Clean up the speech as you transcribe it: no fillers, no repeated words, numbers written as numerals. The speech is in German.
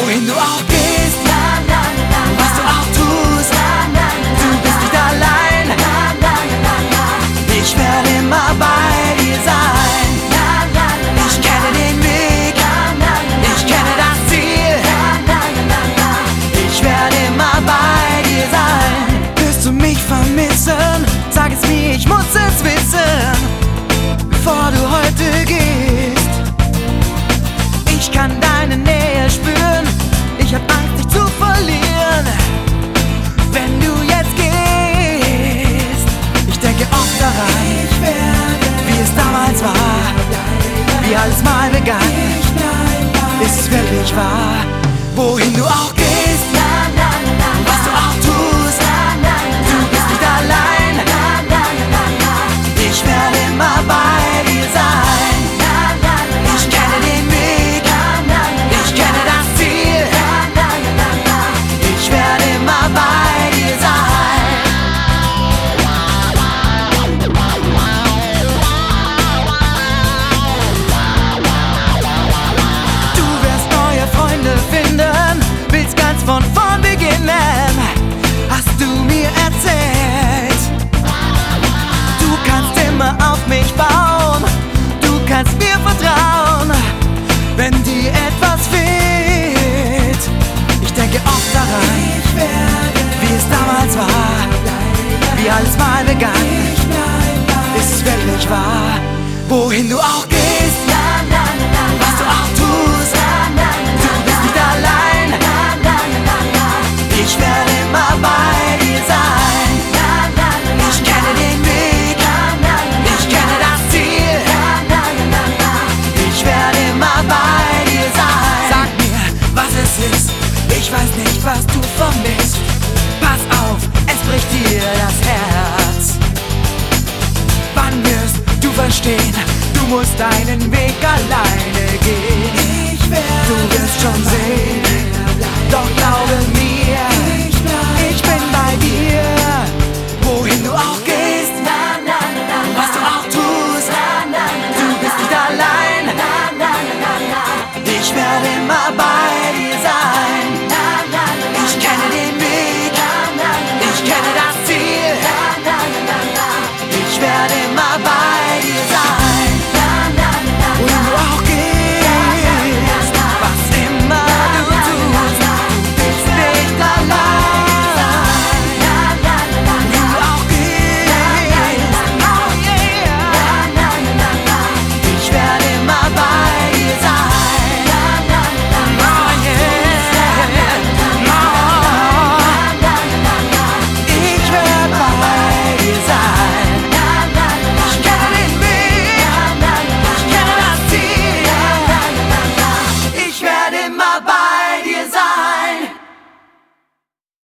wohin du auch gehst, was du auch tust, du bist nicht allein. Ich werde immer bei dir sein. Ich kenne den Weg, ich kenne das Ziel. Ich werde immer bei dir sein. Wirst du mich vermissen? Sag es mir, ich muss es wissen, bevor du heute gehst. Ich kann deine Nähe spüren, ich hab Angst, dich zu verlieren, wenn du jetzt gehst. Ich denke oft daran, wie es damals war, wie alles mal begann. Ist es wirklich wahr? Wohin du auch gehst, was du auch tust, du bist nicht allein. Ich werde immer bei dir sein. Ich kenne den Weg, ich kenne das Ziel. Ich werde immer bei dir sein. Du wirst neue Freunde finden, willst ganz von vorn beginnen, hast du mir erzählt. Du kannst immer auf mich bauen, du kannst mir vertrauen, wenn dir etwas fehlt. Ich denke oft daran, wie es damals war, wie alles mal begann. Ist es wirklich wahr? Wohin du auch gehst, was du auch tust, du bist nicht allein. Ich werde immer bei dir sein. Ich kenne den Weg, ich kenne das Ziel. Ich werde immer bei dir sein. Sag mir, was es ist, ich weiß nicht, was du vermisst. Pass auf, es bricht dir das Herz. Wann wirst du verstehen, du musst deinen Weg